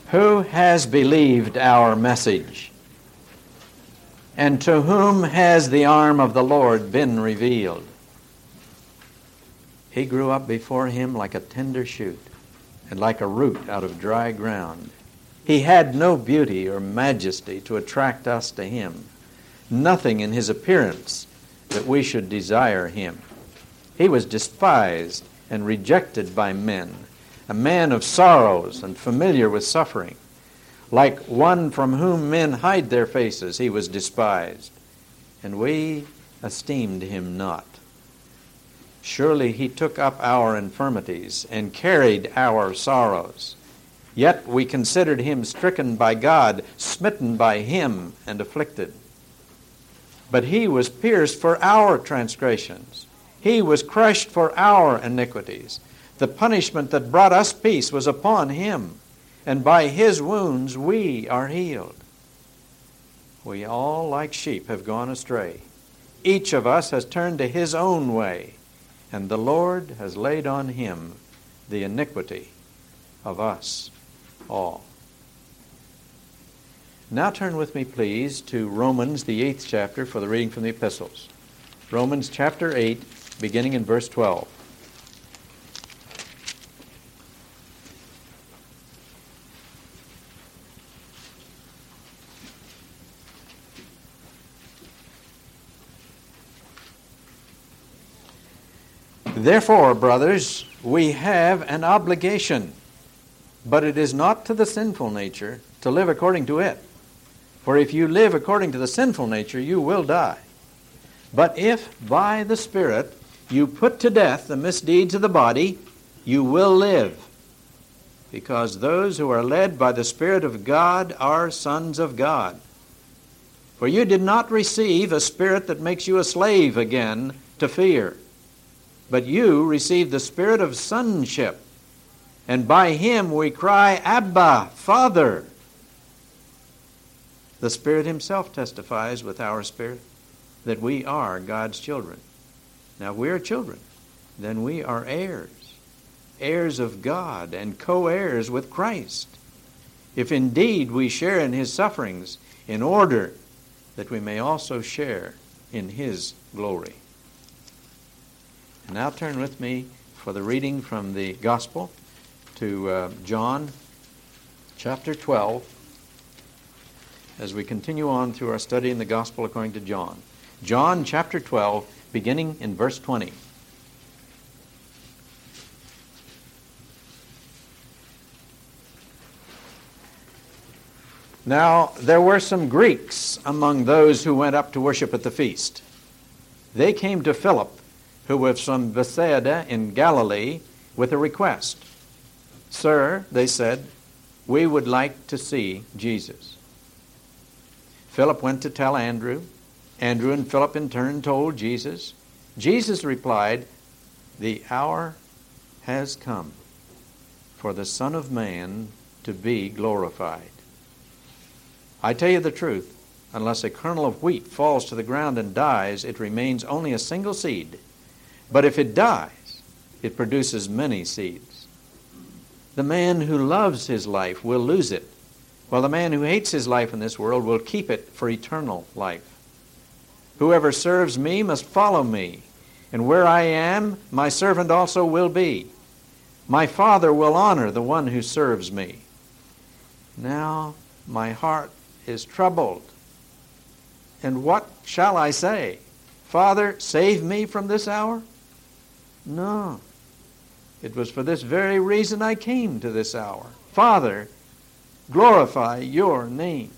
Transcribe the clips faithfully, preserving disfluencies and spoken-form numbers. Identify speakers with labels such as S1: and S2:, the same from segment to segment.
S1: Who has believed our message? And to whom has the arm of the Lord been revealed? He grew up before him like a tender shoot, and like a root out of dry ground. He had no beauty or majesty to attract us to him, nothing in his appearance that we should desire him. He was despised and rejected by men, a man of sorrows and familiar with suffering. Like one from whom men hide their faces, he was despised, and we esteemed him not. Surely he took up our infirmities and carried our sorrows. Yet we considered him stricken by God, smitten by him, and afflicted. But he was pierced for our transgressions. He was crushed for our iniquities. The punishment that brought us peace was upon him, and by his wounds we are healed. We all, like sheep, have gone astray. Each of us has turned to his own way, and the Lord has laid on him the iniquity of us all. Now turn with me, please, to Romans, the eighth chapter, for the reading from the epistles. Romans chapter eight, beginning in verse twelve. Therefore, brothers, we have an obligation, but it is not to the sinful nature to live according to it. For if you live according to the sinful nature, you will die. But if by the Spirit you put to death the misdeeds of the body, you will live. Because those who are led by the Spirit of God are sons of God. For you did not receive a spirit that makes you a slave again to fear, but you received the spirit of sonship, and by him we cry, Abba, Father. The Spirit himself testifies with our spirit that we are God's children. Now, if we are children, then we are heirs, heirs of God and co-heirs with Christ, if indeed we share in his sufferings, in order that we may also share in his glory. Now turn with me for the reading from the Gospel to uh, John chapter twelve, as we continue on through our study in the Gospel according to John. John chapter twelve, beginning in verse twenty. Now there were some Greeks among those who went up to worship at the feast. They came to Philip, who was from Bethsaida in Galilee, with a request. Sir, they said, we would like to see Jesus. Philip went to tell Andrew. Andrew and Philip in turn told Jesus. Jesus replied, the hour has come for the Son of Man to be glorified. I tell you the truth, unless a kernel of wheat falls to the ground and dies, it remains only a single seed. But if it dies, it produces many seeds. The man who loves his life will lose it, while the man who hates his life in this world will keep it for eternal life. Whoever serves me must follow me, and where I am, my servant also will be. My Father will honor the one who serves me. Now my heart is troubled, and what shall I say? Father, save me from this hour? No. It was for this very reason I came to this hour. Father, glorify your name.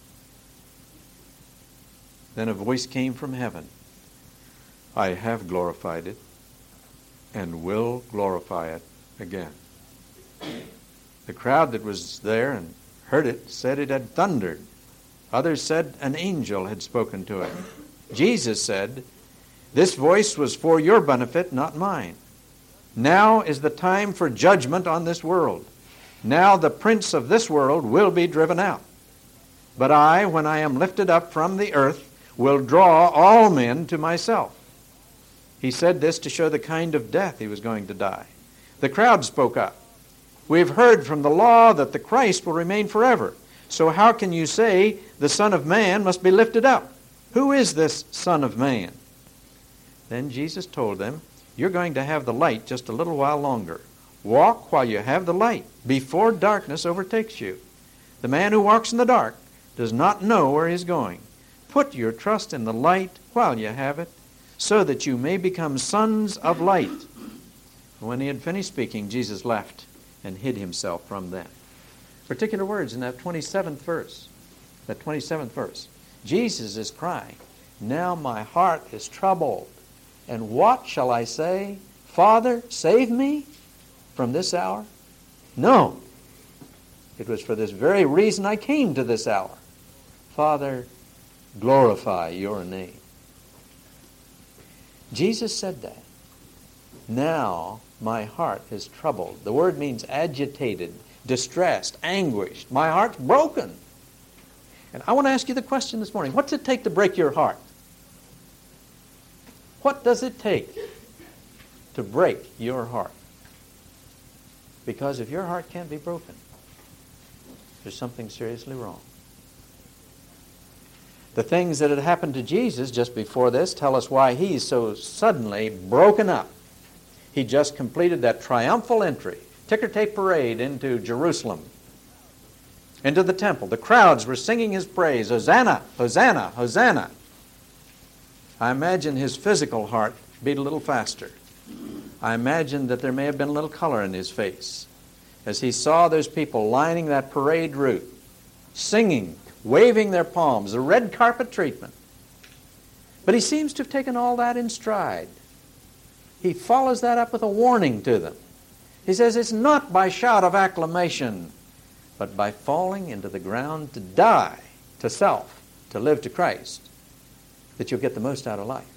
S1: Then a voice came from heaven. I have glorified it and will glorify it again. The crowd that was there and heard it said it had thundered. Others said an angel had spoken to it. Jesus said, this voice was for your benefit, not mine. Now is the time for judgment on this world. Now the prince of this world will be driven out. But I, when I am lifted up from the earth, will draw all men to myself. He said this to show the kind of death he was going to die. The crowd spoke up. We've heard from the law that the Christ will remain forever. So how can you say the Son of Man must be lifted up? Who is this Son of Man? Then Jesus told them, you're going to have the light just a little while longer. Walk while you have the light, before darkness overtakes you. The man who walks in the dark does not know where he is going. Put your trust in the light while you have it, so that you may become sons of light. When he had finished speaking, Jesus left and hid himself from them. Particular words in that twenty-seventh verse. That twenty-seventh verse. Jesus is crying, now my heart is troubled. And what shall I say? Father, save me from this hour? No. It was for this very reason I came to this hour. Father, glorify your name. Jesus said that. Now my heart is troubled. The word means agitated, distressed, anguished. My heart's broken. And I want to ask you the question this morning. What's it take to break your heart? What does it take to break your heart? Because if your heart can't be broken, there's something seriously wrong. The things that had happened to Jesus just before this tell us why he's so suddenly broken up. He just completed that triumphal entry, ticker tape parade into Jerusalem, into the temple. The crowds were singing his praise, Hosanna, Hosanna, Hosanna. I imagine his physical heart beat a little faster. I imagine that there may have been a little color in his face as he saw those people lining that parade route, singing, waving their palms, the red carpet treatment. But he seems to have taken all that in stride. He follows that up with a warning to them. He says, it's not by shout of acclamation, but by falling into the ground to die to self, to live to Christ, that you'll get the most out of life.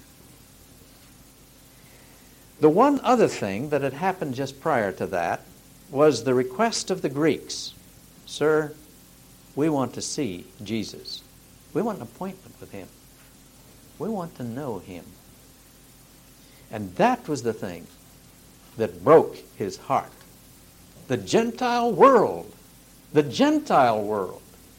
S1: The one other thing that had happened just prior to that was the request of the Greeks. Sir, we want to see Jesus. We want an appointment with him. We want to know him. And that was the thing that broke his heart. The Gentile world, the Gentile world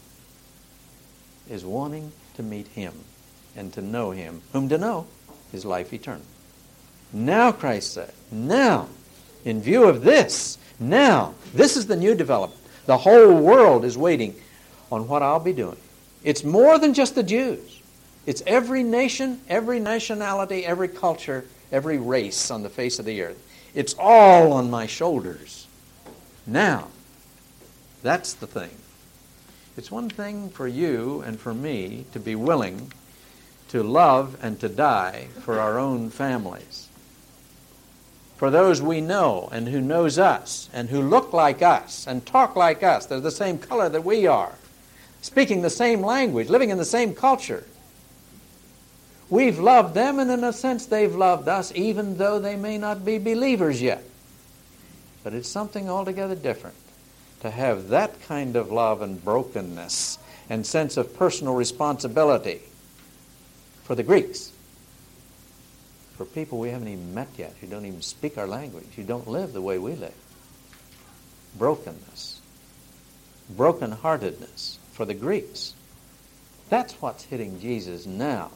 S1: is wanting to meet him and to know him, whom to know is life eternal. Now, Christ said, now, in view of this, now, this is the new development. The whole world is waiting on what I'll be doing. It's more than just the Jews. It's every nation, every nationality, every culture, every race on the face of the earth. It's all on my shoulders. Now, that's the thing. It's one thing for you and for me to be willing to love and to die for our own families, for those we know and who knows us and who look like us and talk like us. They're the same color that we are, speaking the same language, living in the same culture. We've loved them, and in a sense they've loved us, even though they may not be believers yet. But it's something altogether different to have that kind of love and brokenness and sense of personal responsibility for the Greeks, for people we haven't even met yet, who don't even speak our language, who don't live the way we live. Brokenness, brokenheartedness for the Greeks. That's what's hitting Jesus now.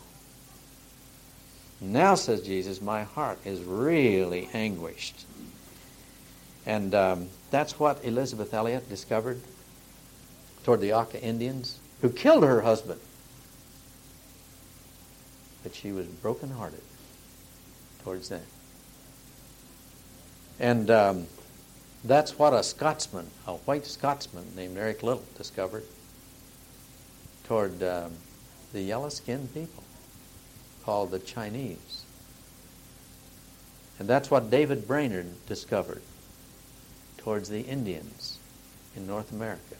S1: Now, says Jesus, my heart is really anguished. And um, that's what Elizabeth Elliot discovered toward the Auca Indians, who killed her husband. But she was brokenhearted towards them. And um, that's what a Scotsman, a white Scotsman named Eric Little discovered toward um, the yellow-skinned people, called the Chinese. And that's what David Brainerd discovered towards the Indians in North America.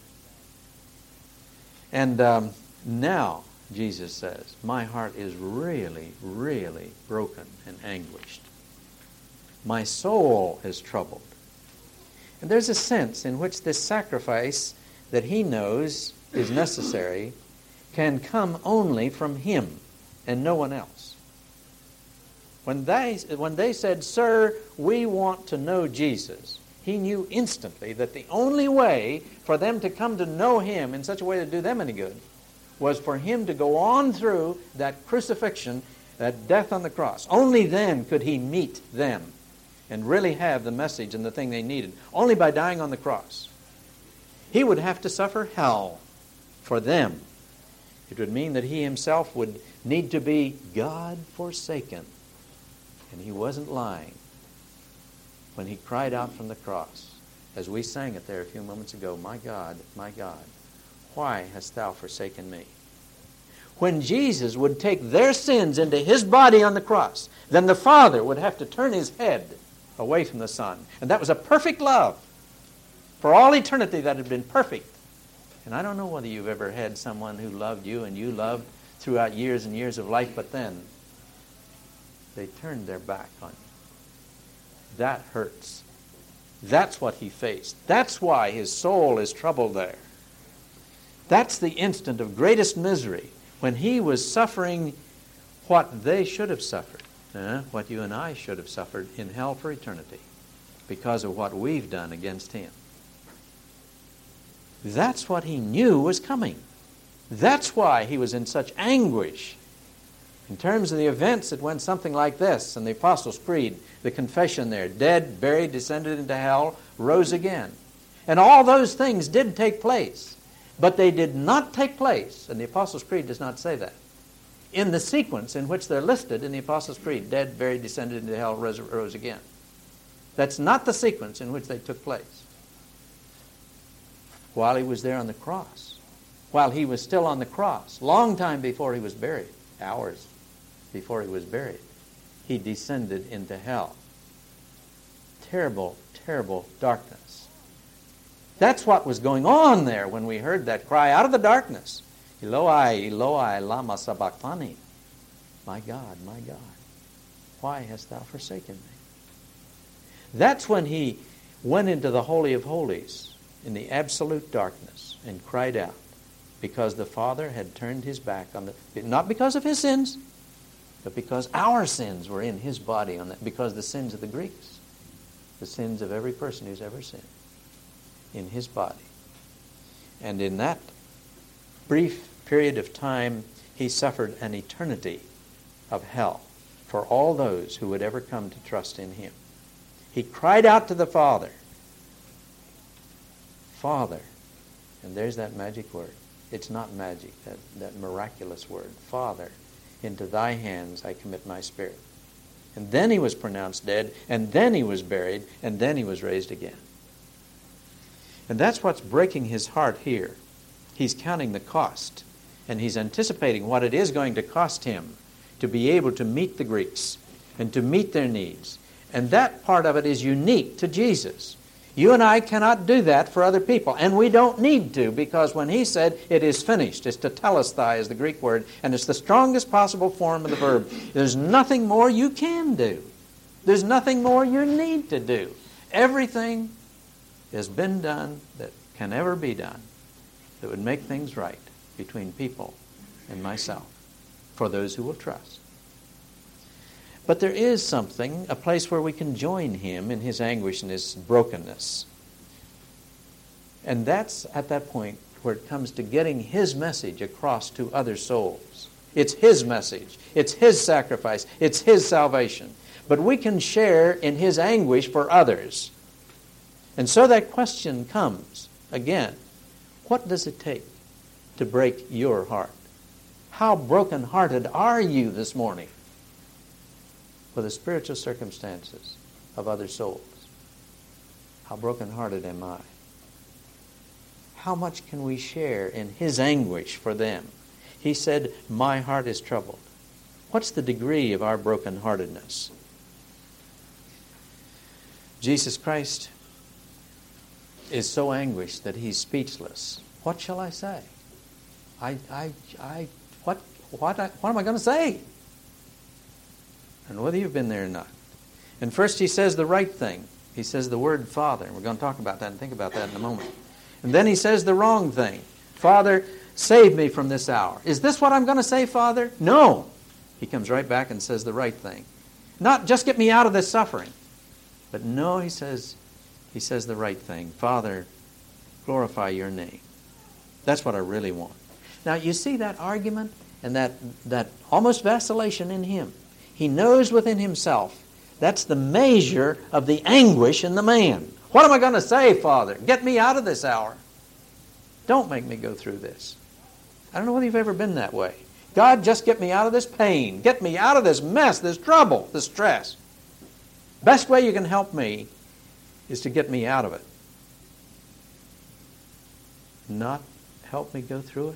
S1: And um, now, Jesus says, my heart is really, really broken and anguished. My soul is troubled. And there's a sense in which this sacrifice that he knows is necessary can come only from him and no one else. When they, when they said, Sir, we want to know Jesus, He knew instantly that the only way for them to come to know him in such a way to do them any good was for him to go on through that crucifixion, that death on the cross. Only then could he meet them and really have the message and the thing they needed. Only by dying on the cross. He would have to suffer hell for them. It would mean that he himself would need to be God forsaken. And he wasn't lying when he cried out from the cross, as we sang it there a few moments ago, "My God, my God, why hast thou forsaken me?" When Jesus would take their sins into his body on the cross, then the Father would have to turn his head away from the Son. And that was a perfect love. For all eternity that had been perfect. And I don't know whether you've ever had someone who loved you and you loved throughout years and years of life, but then they turned their back on you. That hurts. That's what he faced. That's why his soul is troubled there. That's the instant of greatest misery, when he was suffering what they should have suffered, uh, what you and I should have suffered in hell for eternity, because of what we've done against him. That's what he knew was coming. That's why he was in such anguish. In terms of the events, it went something like this in the Apostles' Creed, the confession there: dead, buried, descended into hell, rose again. And all those things did take place, but they did not take place, and the Apostles' Creed does not say that, in the sequence in which they're listed in the Apostles' Creed: dead, buried, descended into hell, rose, rose again. That's not the sequence in which they took place. While he was there on the cross, while he was still on the cross, long time before he was buried, hours before he was buried, he descended into hell. Terrible, terrible darkness. That's what was going on there when we heard that cry out of the darkness. Eloi, Eloi, lama sabachthani. My God, my God, why hast thou forsaken me? That's when he went into the Holy of Holies in the absolute darkness and cried out, because the Father had turned his back on the, not because of his sins, but because our sins were in his body, on that, because the sins of the Greeks, the sins of every person who's ever sinned, in his body. And in that brief period of time, he suffered an eternity of hell for all those who would ever come to trust in him. He cried out to the Father, Father, and there's that magic word. It's not magic, that, that miraculous word, Father, into thy hands I commit my spirit. And then he was pronounced dead, and then he was buried, and then he was raised again. And that's what's breaking his heart here. He's counting the cost, and he's anticipating what it is going to cost him to be able to meet the Greeks and to meet their needs. And that part of it is unique to Jesus. You and I cannot do that for other people, and we don't need to, because when he said, it is finished, it's tetelestai is the Greek word, and it's the strongest possible form of the verb. There's nothing more you can do. There's nothing more you need to do. Everything has been done that can ever be done that would make things right between people and myself, for those who will trust. But there is something, a place where we can join him in his anguish and his brokenness. And that's at that point where it comes to getting his message across to other souls. It's his message. It's his sacrifice. It's his salvation. But we can share in his anguish for others. And so that question comes again. What does it take to break your heart? How broken-hearted are you this morning for the spiritual circumstances of other souls? How broken-hearted am I? How much can we share in his anguish for them? He said, my heart is troubled. What's the degree of our broken-heartedness? Jesus Christ is so anguished that he's speechless. What shall I say? I, I, I, what, what, I, what am I going to say? And whether you've been there or not. And first he says the right thing. He says the word Father. And we're going to talk about that and think about that in a moment. And then he says the wrong thing. Father, save me from this hour. Is this what I'm going to say, Father? No. He comes right back and says the right thing. Not just get me out of this suffering. But no, he says, he says the right thing. Father, glorify your name. That's what I really want. Now, you see that argument and that, that almost vacillation in him. He knows within himself that's the measure of the anguish in the man. What am I going to say, Father? Get me out of this hour. Don't make me go through this. I don't know whether you've ever been that way. God, just get me out of this pain. Get me out of this mess, this trouble, this stress. Best way you can help me is to get me out of it. Not help me go through it?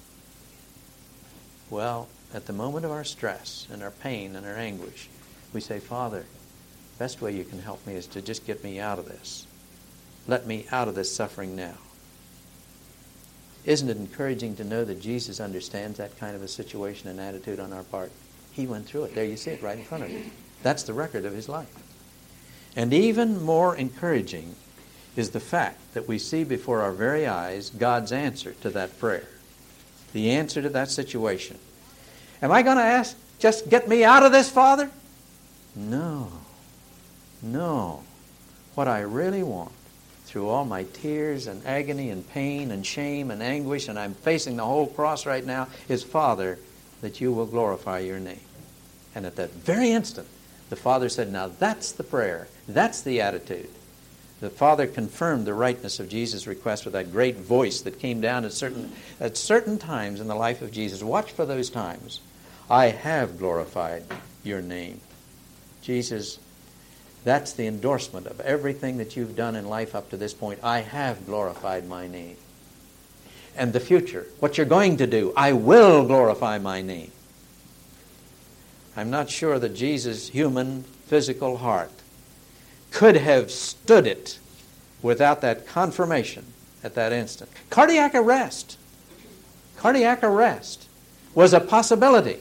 S1: Well, at the moment of our stress and our pain and our anguish, we say, Father, best way you can help me is to just get me out of this. Let me out of this suffering now. Isn't it encouraging to know that Jesus understands that kind of a situation and attitude on our part? He went through it. There you see it right in front of you. That's the record of his life. And even more encouraging is the fact that we see before our very eyes God's answer to that prayer. The answer to that situation. Am I going to ask, just get me out of this, Father? No. No. What I really want, through all my tears and agony and pain and shame and anguish, and I'm facing the whole cross right now, is, Father, that you will glorify your name. And at that very instant, the Father said, now that's the prayer. That's the attitude. The Father confirmed the rightness of Jesus' request with that great voice that came down at certain, at certain times in the life of Jesus. Watch for those times. I have glorified your name. Jesus, that's the endorsement of everything that you've done in life up to this point. I have glorified my name. And the future, what you're going to do, I will glorify my name. I'm not sure that Jesus' human, physical heart could have stood it without that confirmation at that instant. Cardiac arrest. Cardiac arrest was a possibility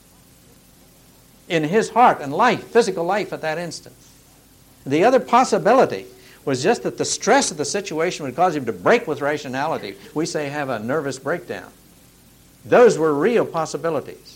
S1: in his heart and life, physical life at that instant. The other possibility was just that the stress of the situation would cause him to break with rationality. We say have a nervous breakdown. Those were real possibilities.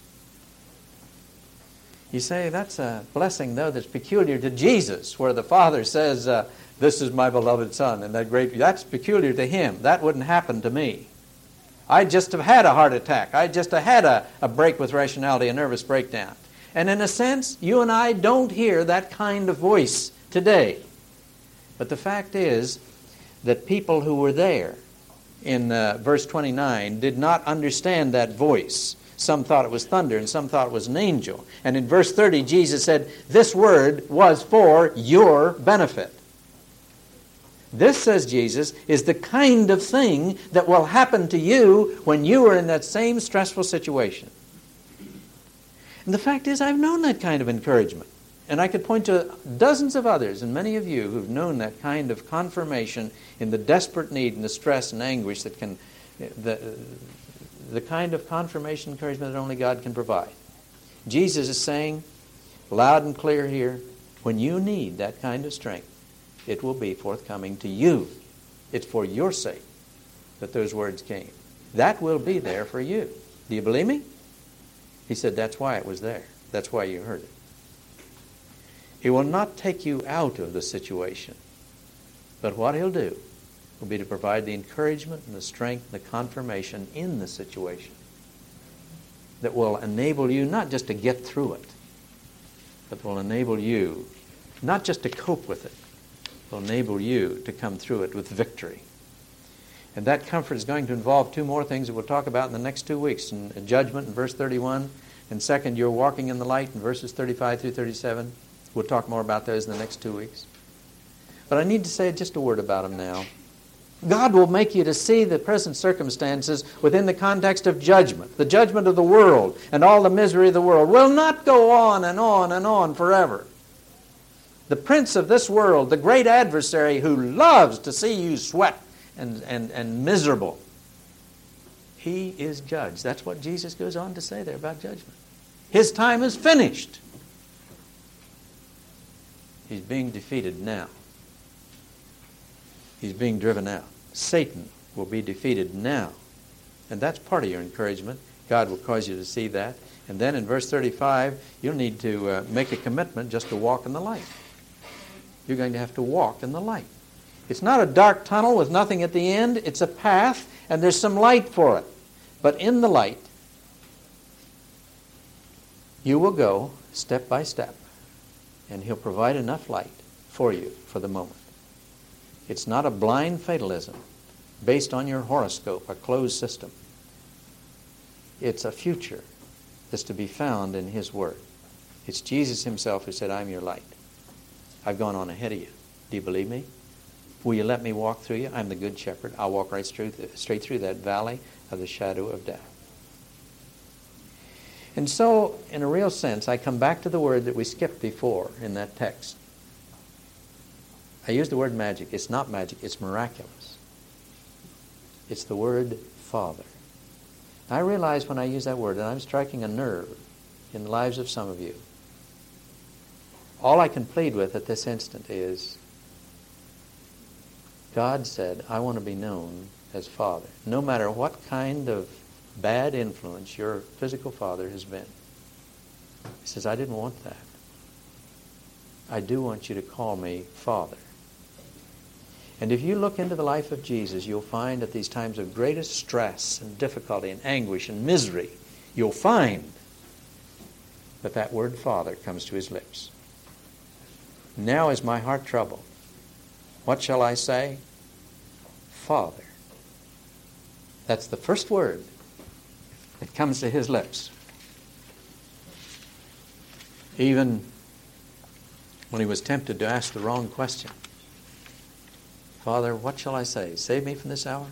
S1: You say, that's a blessing, though, that's peculiar to Jesus, where the Father says, uh, this is my beloved Son, and that great, that's peculiar to him. That wouldn't happen to me. I'd just have had a heart attack. I'd just have had a, a break with rationality, a nervous breakdown. And in a sense, you and I don't hear that kind of voice today. But the fact is that people who were there in uh, verse twenty-nine did not understand that voice. Some thought it was thunder, and some thought it was an angel. And in verse thirty, Jesus said, this word was for your benefit. This, says Jesus, is the kind of thing that will happen to you when you are in that same stressful situation. And the fact is, I've known that kind of encouragement. And I could point to dozens of others, and many of you who've known that kind of confirmation in the desperate need and the stress and anguish that can... The, the kind of confirmation encouragement that only God can provide. Jesus is saying, loud and clear here, when you need that kind of strength, it will be forthcoming to you. It's for your sake that those words came. That will be there for you. Do you believe me? He said that's why it was there. That's why you heard it. He will not take you out of the situation. But what he'll do will be to provide the encouragement and the strength and the confirmation in the situation that will enable you not just to get through it, but will enable you not just to cope with it, will enable you to come through it with victory. And that comfort is going to involve two more things that we'll talk about in the next two weeks. In judgment in verse thirty-one, and second, you're walking in the light in verses thirty-five through thirty-seven. We'll talk more about those in the next two weeks. But I need to say just a word about them now. God will make you to see the present circumstances within the context of judgment. The judgment of the world and all the misery of the world will not go on and on and on forever. The prince of this world, the great adversary who loves to see you sweat and, and, and miserable, he is judged. That's what Jesus goes on to say there about judgment. His time is finished. He's being defeated now. He's being driven out. Satan will be defeated now. And that's part of your encouragement. God will cause you to see that. And then in verse thirty-five, you'll need to uh, make a commitment just to walk in the light. You're going to have to walk in the light. It's not a dark tunnel with nothing at the end. It's a path, and there's some light for it. But in the light, you will go step by step, and He'll provide enough light for you for the moment. It's not a blind fatalism based on your horoscope, a closed system. It's a future that's to be found in His Word. It's Jesus Himself who said, I'm your light. I've gone on ahead of you. Do you believe me? Will you let me walk through you? I'm the good shepherd. I'll walk right straight, straight through that valley of the shadow of death. And so, in a real sense, I come back to the word that we skipped before in that text. I use the word magic. It's not magic. It's miraculous. It's the word Father. I realize when I use that word that I'm striking a nerve in the lives of some of you. All I can plead with at this instant is, God said, I want to be known as Father, no matter what kind of bad influence your physical father has been. He says, I didn't want that. I do want you to call me Father. And if you look into the life of Jesus, you'll find at these times of greatest stress and difficulty and anguish and misery, you'll find that that word Father comes to His lips. Now is my heart troubled. What shall I say? Father. That's the first word that comes to His lips. Even when He was tempted to ask the wrong question. Father, what shall I say? Save me from this hour?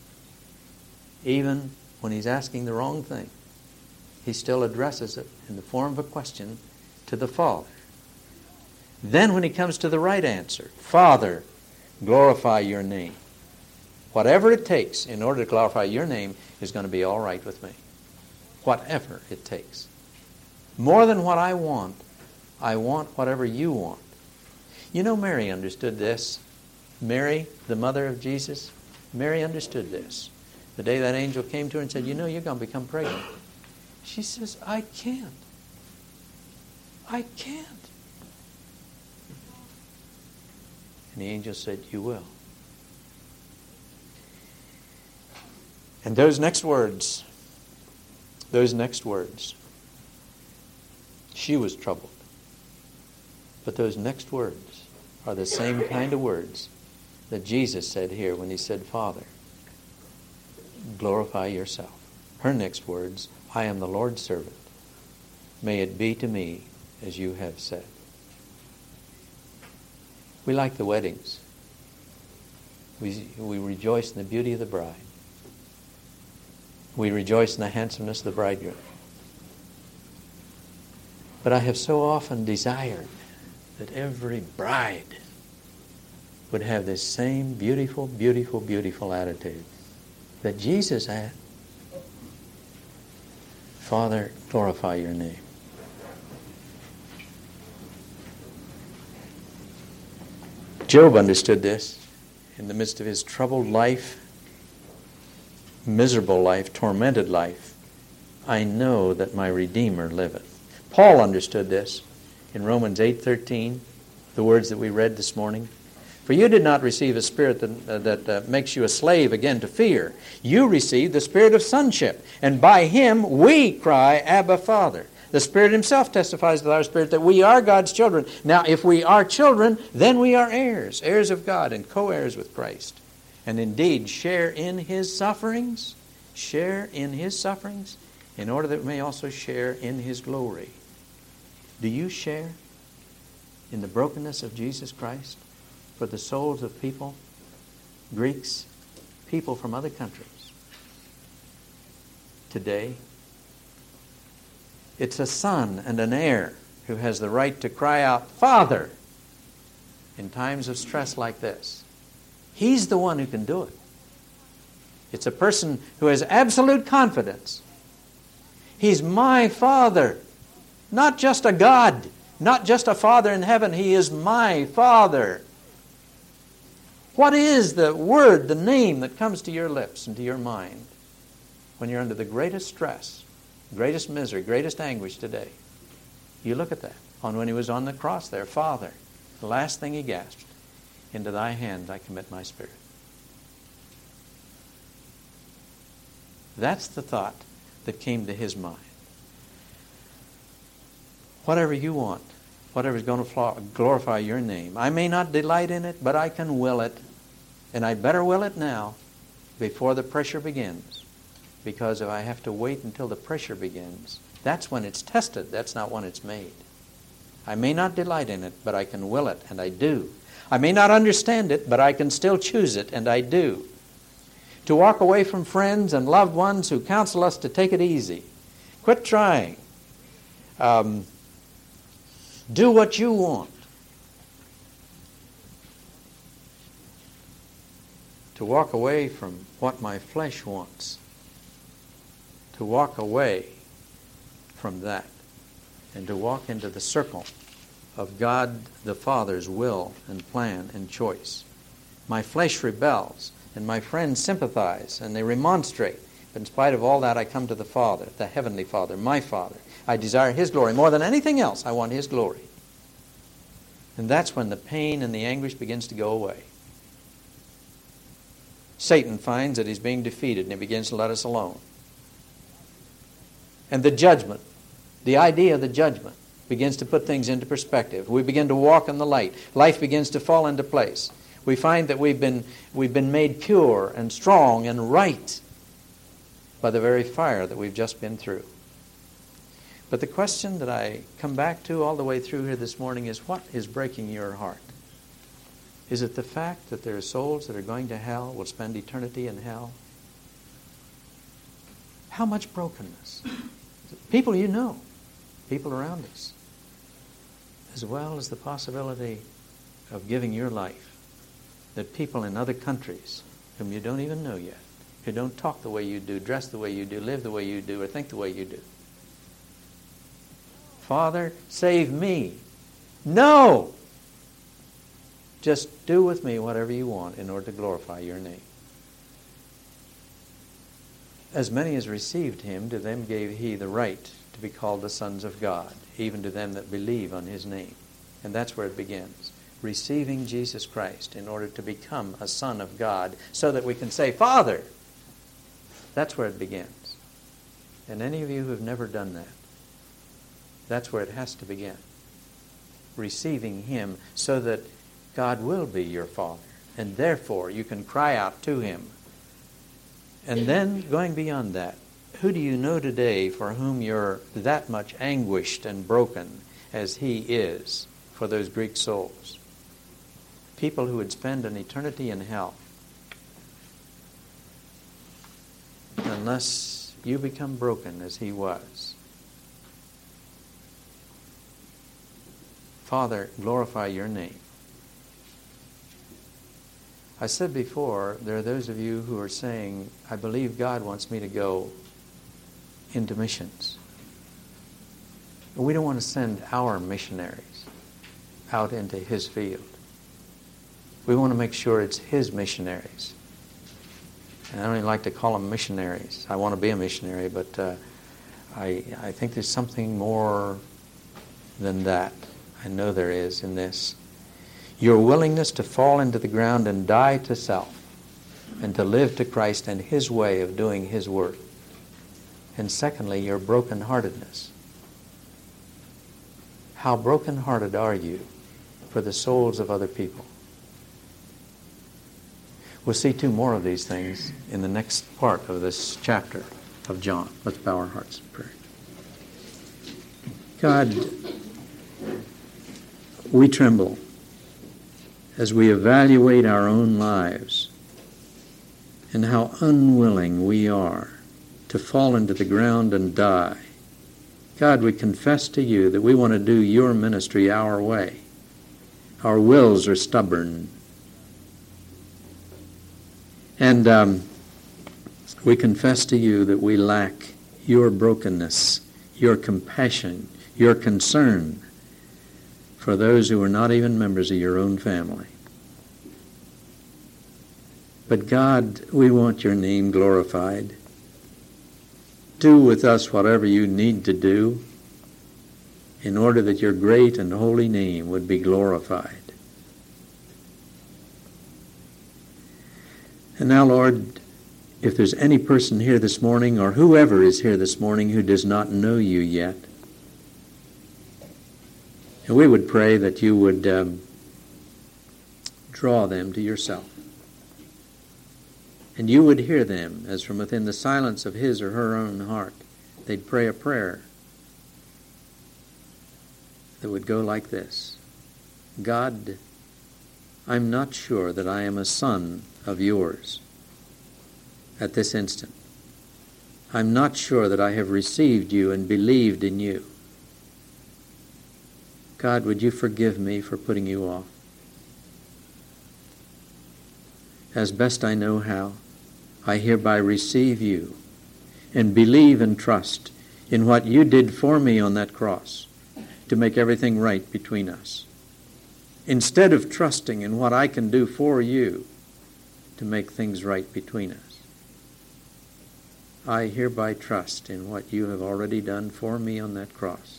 S1: Even when He's asking the wrong thing, He still addresses it in the form of a question to the Father. Then when He comes to the right answer, Father, glorify your name. Whatever it takes in order to glorify your name is going to be all right with me. Whatever it takes. More than what I want, I want whatever you want. You know, Mary understood this. Mary, the mother of Jesus, Mary understood this. The day that angel came to her and said, you know, you're going to become pregnant. She says, I can't. I can't. And the angel said, you will. And those next words, those next words, she was troubled. But those next words are the same kind of words that Jesus said here when He said, Father, glorify yourself. Her next words, I am the Lord's servant. May it be to me as you have said. We like the weddings. We, we rejoice in the beauty of the bride. We rejoice in the handsomeness of the bridegroom. But I have so often desired that every bride would have this same beautiful, beautiful, beautiful attitude that Jesus had. Father, glorify your name. Job understood this in the midst of his troubled life, miserable life, tormented life. I know that my Redeemer liveth. Paul understood this in Romans eight thirteen, the words that we read this morning. For you did not receive a spirit that, uh, that uh, makes you a slave again to fear. You received the spirit of sonship, and by Him we cry, Abba, Father. The Spirit Himself testifies with our spirit that we are God's children. Now, if we are children, then we are heirs, heirs of God and co-heirs with Christ. And indeed, share in His sufferings, share in His sufferings, in order that we may also share in His glory. Do you share in the brokenness of Jesus Christ for the souls of people, Greeks, people from other countries? Today, it's a son and an heir who has the right to cry out, Father, in times of stress like this. He's the one who can do it. It's a person who has absolute confidence. He's my Father, not just a God, not just a Father in heaven. He is my Father. What is the word, the name that comes to your lips and to your mind when you're under the greatest stress, greatest misery, greatest anguish today? You look at that. On when He was on the cross there, Father, the last thing He gasped. Into thy hand I commit my spirit. That's the thought that came to his mind. Whatever you want, whatever is going to glorify your name. I may not delight in it, but I can will it. And I better will it now before the pressure begins. Because if I have to wait until the pressure begins, that's when it's tested. That's not when it's made. I may not delight in it, but I can will it, and I do. I may not understand it, but I can still choose it, and I do. To walk away from friends and loved ones who counsel us to take it easy. Quit trying. Um, do what you want. To walk away from what my flesh wants. To walk away from that. And to walk into the circle of God the Father's will and plan and choice. My flesh rebels, and my friends sympathize, and they remonstrate. But in spite of all that, I come to the Father, the Heavenly Father, my Father. I desire His glory. More than anything else, I want His glory. And that's when the pain and the anguish begins to go away. Satan finds that he's being defeated, and he begins to let us alone. And the judgment, the idea of the judgment, begins to put things into perspective. We begin to walk in the light. Life begins to fall into place. We find that we've been, we've been made pure and strong and right by the very fire that we've just been through. But the question that I come back to all the way through here this morning is, what is breaking your heart? Is it the fact that there are souls that are going to hell, will spend eternity in hell? How much brokenness? People you know, people around us, as well as the possibility of giving your life, that people in other countries whom you don't even know yet, who don't talk the way you do, dress the way you do, live the way you do, or think the way you do. Father, save me. No! Just do with me whatever you want in order to glorify your name. As many as received him, to them gave he the right to be called the sons of God, even to them that believe on his name. And that's where it begins. Receiving Jesus Christ in order to become a son of God so that we can say, Father! That's where it begins. And any of you who have never done that, that's where it has to begin. Receiving him so that God will be your Father. And therefore you can cry out to him. And then going beyond that, who do you know today for whom you're that much anguished and broken as he is for those Greek souls? People who would spend an eternity in hell unless you become broken as he was. Father, glorify your name. I said before, there are those of you who are saying, I believe God wants me to go into missions. But we don't want to send our missionaries out into his field. We want to make sure it's his missionaries. And I don't even like to call them missionaries. I want to be a missionary, but uh, I, I think there's something more than that. I know there is in this. Your willingness to fall into the ground and die to self and to live to Christ and his way of doing his work. And secondly, your brokenheartedness. How brokenhearted are you for the souls of other people? We'll see two more of these things in the next part of this chapter of John. Let's bow our hearts in prayer. God, we tremble as we evaluate our own lives and how unwilling we are to fall into the ground and die. God, we confess to you that we want to do your ministry our way. Our wills are stubborn. And um, we confess to you that we lack your brokenness, your compassion, your concern for those who are not even members of your own family. But God, we want your name glorified. Do with us whatever you need to do in order that your great and holy name would be glorified. And now, Lord, if there's any person here this morning, or whoever is here this morning, who does not know you yet, and we would pray that you would um, draw them to yourself. And you would hear them as from within the silence of his or her own heart. They'd pray a prayer that would go like this. God, I'm not sure that I am a son of yours at this instant. I'm not sure that I have received you and believed in you. God, would you forgive me for putting you off? As best I know how, I hereby receive you and believe and trust in what you did for me on that cross to make everything right between us. Instead of trusting in what I can do for you to make things right between us, I hereby trust in what you have already done for me on that cross.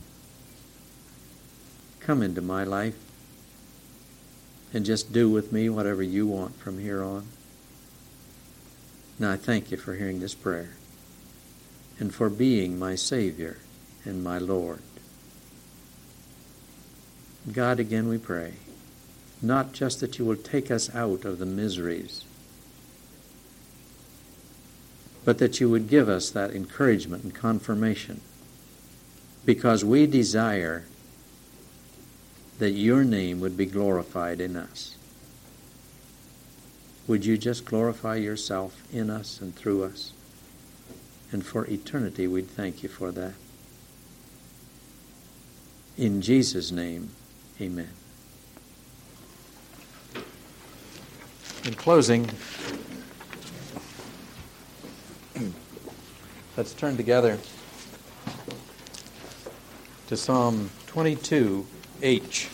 S1: Come into my life and just do with me whatever you want from here on. Now I thank you for hearing this prayer and for being my Savior and my Lord. God, again we pray, not just that you will take us out of the miseries, but that you would give us that encouragement and confirmation, because we desire that your name would be glorified in us. Would you just glorify yourself in us and through us? And for eternity, we'd thank you for that. In Jesus' name, amen. In closing, let's turn together to Psalm twenty-two H.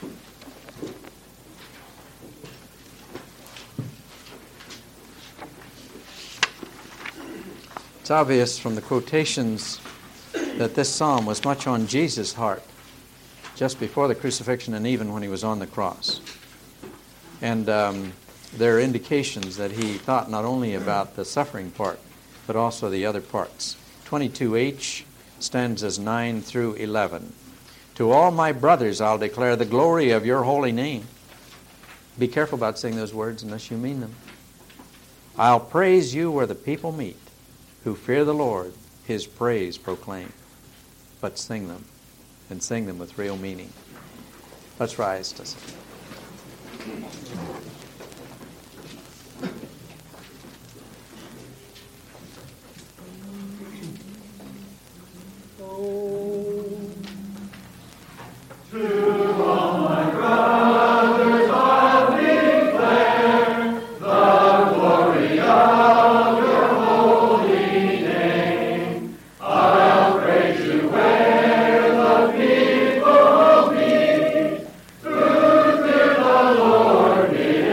S1: It's obvious from the quotations that this psalm was much on Jesus' heart just before the crucifixion and even when he was on the cross. And um, there are indications that he thought not only about the suffering part, but also the other parts. twenty-two H stands as nine through eleven. To all my brothers I'll declare the glory of your holy name. Be careful about saying those words unless you mean them. I'll praise you where the people meet, who fear the Lord, his praise proclaim. But sing them, and sing them with real meaning. Let's rise to sing.
S2: Lord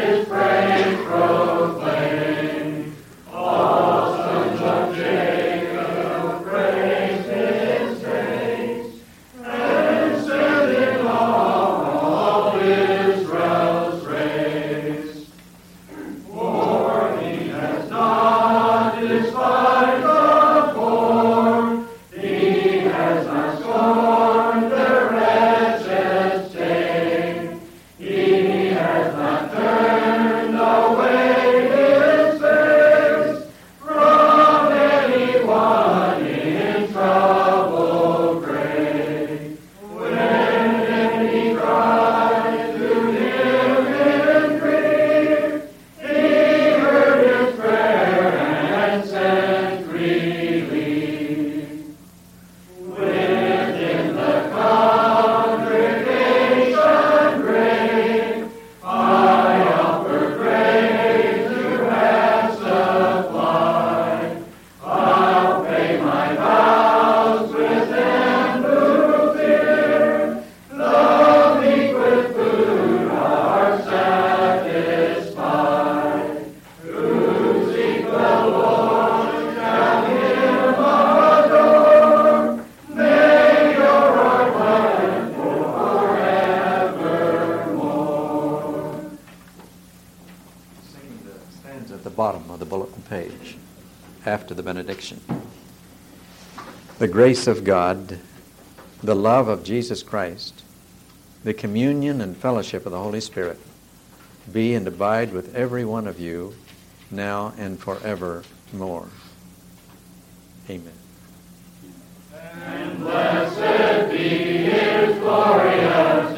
S1: after the benediction. The grace of God, the love of Jesus Christ, the communion and fellowship of the Holy Spirit be and abide with every one of you now and forevermore. Amen.
S2: And blessed be his glorious